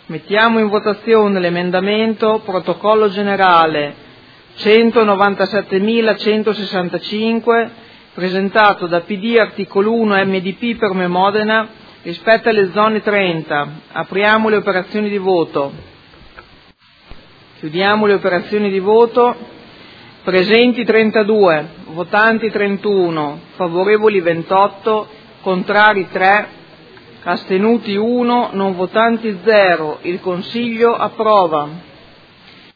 Mettiamo in votazione l'emendamento protocollo generale 197.165 presentato da PD Articolo 1 MDP per Me Modena rispetto alle zone 30. Apriamo le operazioni di voto. Chiudiamo le operazioni di voto. Presenti 32, votanti 31, favorevoli 28, contrari 3, astenuti 1, non votanti 0. Il Consiglio approva.